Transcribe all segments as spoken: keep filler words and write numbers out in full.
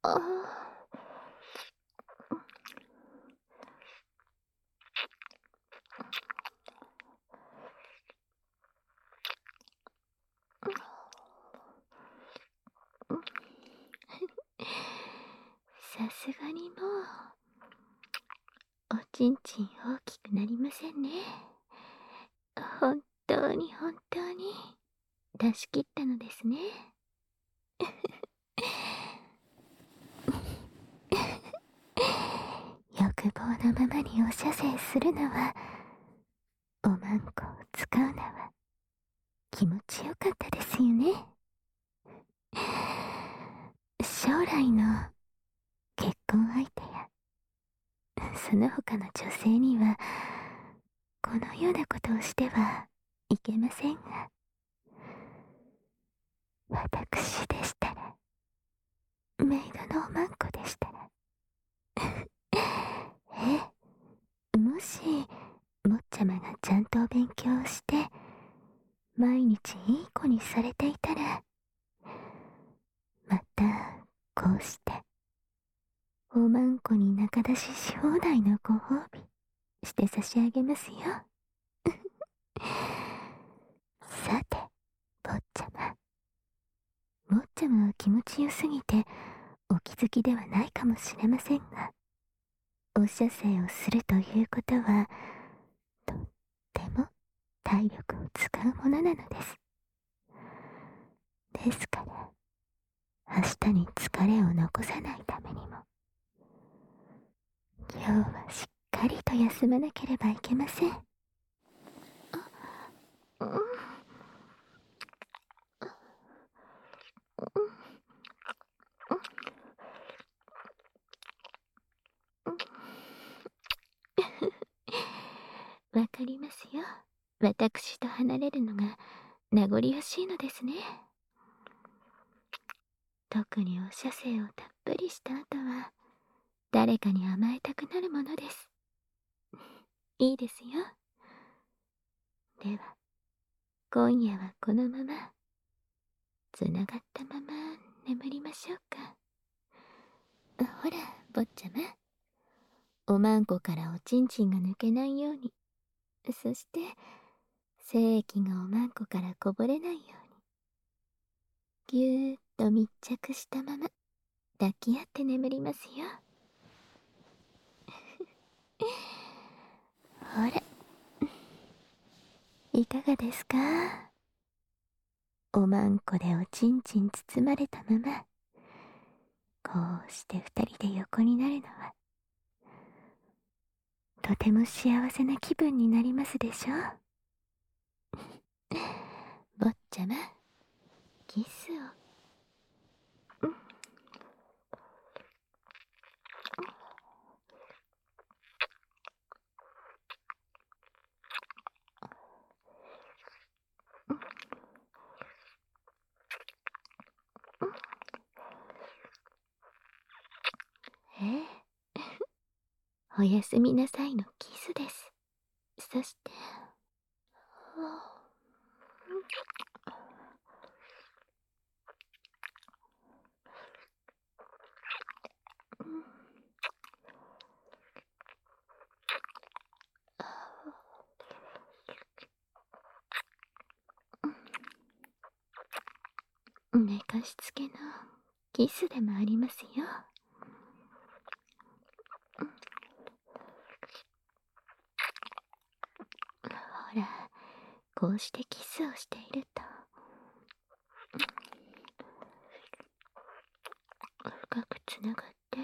さすがにもう、おちんちん大きくなりませんね。本当に本当に、出し切ったのですね。欲望のままにお射精するのは、おまんこを使うのは、気持ちよかったですよね。将来の結婚相手や、その他の女性には、このようなことをしてはいけませんが、私でしたら、メイドのおまんこでしたら、え、もし、坊ちゃまがちゃんとお勉強して、毎日いい子にされていたら、また、こうして、おまんこに仲出しし放題のご褒美、して差し上げますよ。さて、坊ちゃま。坊ちゃまは気持ちよすぎて、お気づきではないかもしれませんが、お射精をするということは、とっても体力を使うものなのです。ですから、明日に疲れを残さないためにも、今日はしっかりと休まなければいけません。うん、わかりますよ。私と離れるのが名残惜しいのですね。特にお射精をたっぷりした後は、誰かに甘えたくなるものです。いいですよ。では、今夜はこのまま、つながったまま眠りましょうか。ほら、坊ちゃま。おまんこからおちんちんが抜けないように、そして、精液がおまんこからこぼれないように、ぎゅーっと密着したまま、抱き合って眠りますよ。ほら、いかがですか？おまんこでおちんちん包まれたまま、こうして二人で横になるのは、とても幸せな気分になりますでしょう。坊ちゃま、キスを。うん、ええ、おやすみなさいのキスです。そして、寝かしつけのキスでもありますよ。ほら、こうしてキスをしていると、深くつながって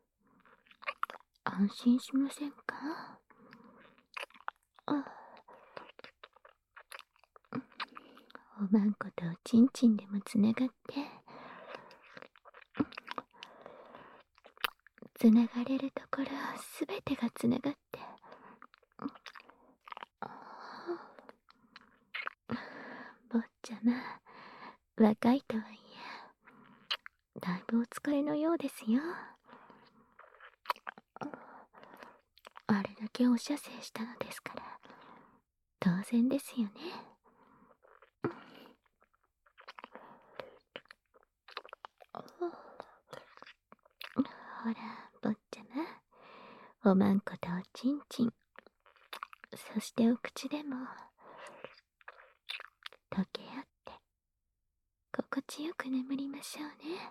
安心しませんか？あ、おまんことおちんちんでもつながって、つながれるところすべてがつながって、坊ちゃま、若いとはいえ、だいぶお疲れのようですよ。あれだけお射精したのですから、当然ですよね。 おまんことおちんちん、そしてお口でも溶け合って心地よく眠りましょうね。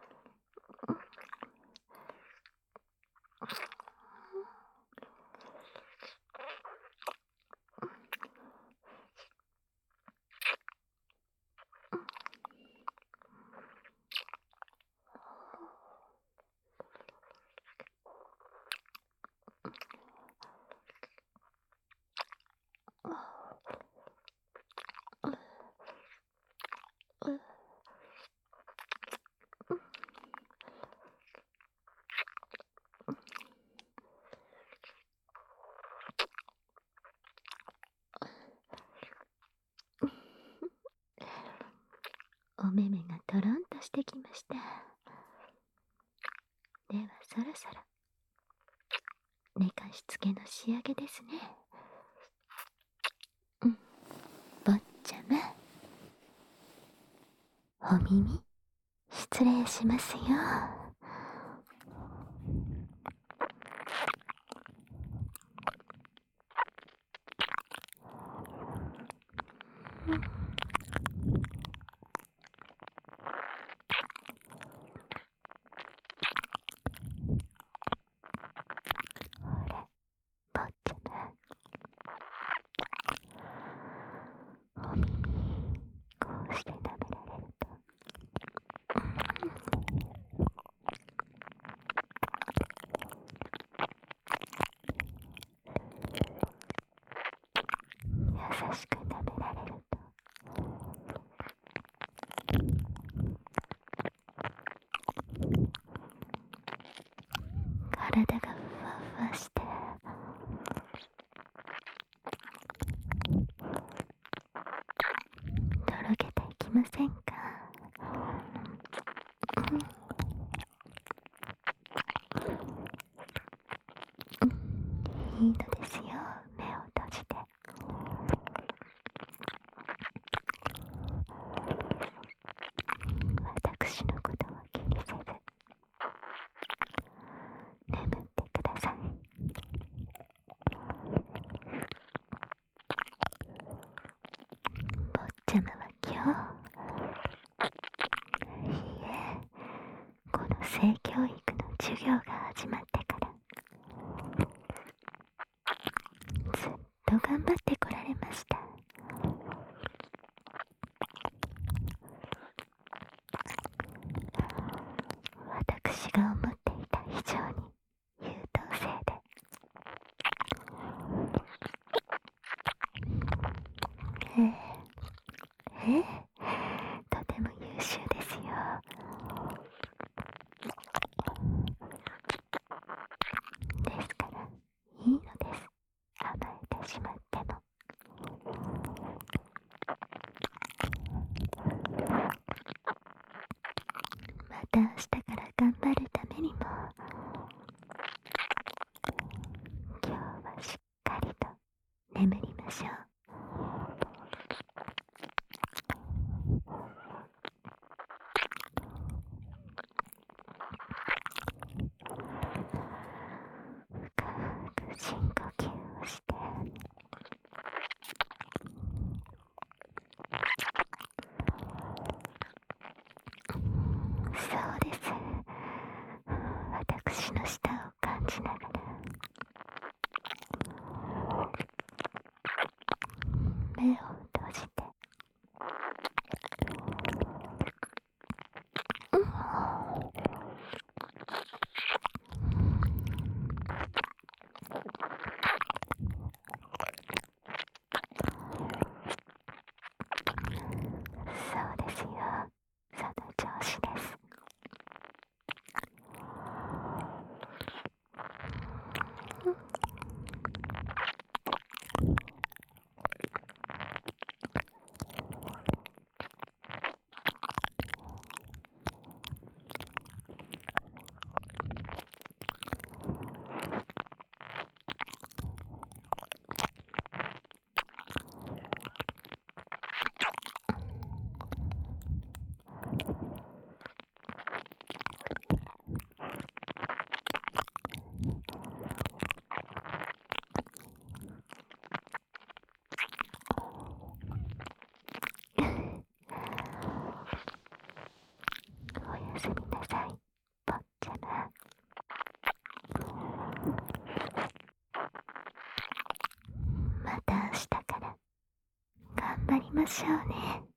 お目目がとろんとしてきました。ではそろそろ寝かしつけの仕上げですね。うん、坊ちゃま、お耳失礼しますよ。坊ちゃま、お耳こうして舐められると、優しく舐められると、体がふわふわしてとろけていきませんか？いいのですよ、目を閉じて。私のことは気にせず眠ってください。坊ちゃまは今日、いいえ、この性教育の授業が始まってからずっと頑張ってこられました。私が思っていた以上に優等生で、ええええ、とても優秀ですよ。ですからいいのです、甘えてしまっても。また明日から頑張るためにも、今日はしっかりと眠りましょう。 ましょうね。